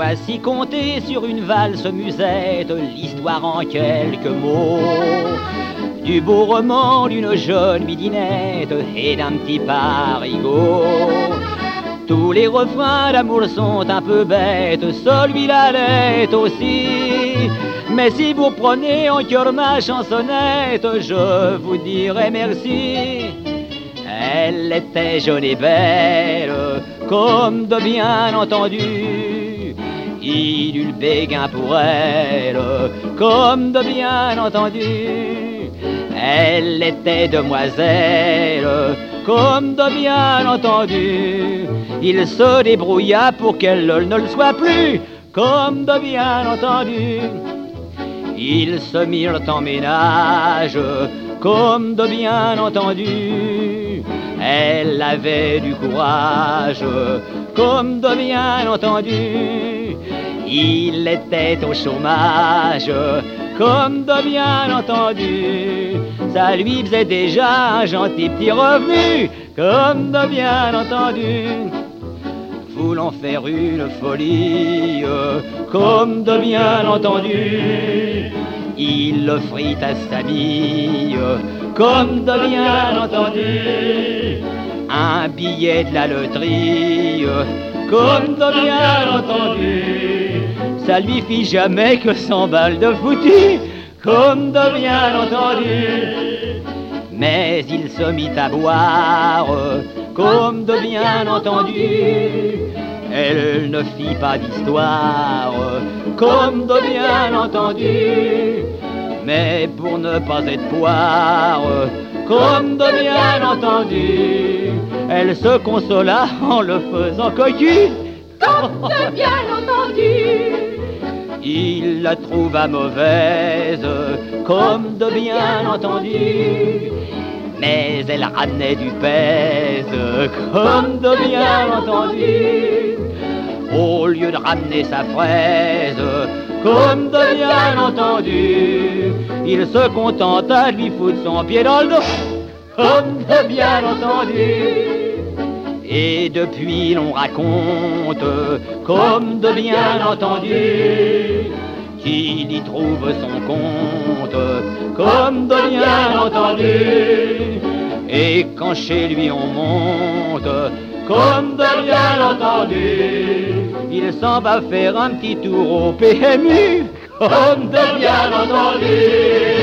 Voici compter sur une valse musette l'histoire en quelques mots du beau roman d'une jeune midinette et d'un petit parigot. Tous les refrains d'amour sont un peu bêtes, celui-là l'est aussi. Mais si vous prenez en cœur ma chansonnette, je vous dirai merci. Elle était jeune et belle, comme de bien entendu. Il eut le béguin pour elle, comme de bien entendu. Elle était demoiselle, comme de bien entendu. Il se débrouilla pour qu'elle ne le soit plus, comme de bien entendu. Ils se mirent en ménage, comme de bien entendu. Elle avait du courage, comme de bien entendu. Il était au chômage, comme de bien entendu. Ça lui faisait déjà un gentil petit revenu, comme de bien entendu. Voulant faire une folie, comme de bien entendu, il l'offrit à sa fille, comme de bien entendu, un billet de la loterie, comme de bien entendu. Ça lui fit jamais que 100 balles de foutu, comme de bien entendu. Mais il se mit à boire, comme de bien entendu. Elle ne fit pas d'histoire, comme de bien entendu. Mais pour ne pas être poire, comme de bien entendu, elle se consola en le faisant cocu, comme de bien entendu. Il la trouva mauvaise, comme de bien entendu. Mais elle ramenait du pèse, comme de bien entendu. Au lieu de ramener sa fraise, comme de bien entendu, il se contenta de lui foutre son pied dans le dos, comme de bien entendu. Et depuis l'on raconte, comme de bien entendu, qu'il y trouve son compte, comme de bien entendu. Et quand chez lui on monte, comme de bien entendu, il s'en va faire un petit tour au PMU, comme de bien entendu.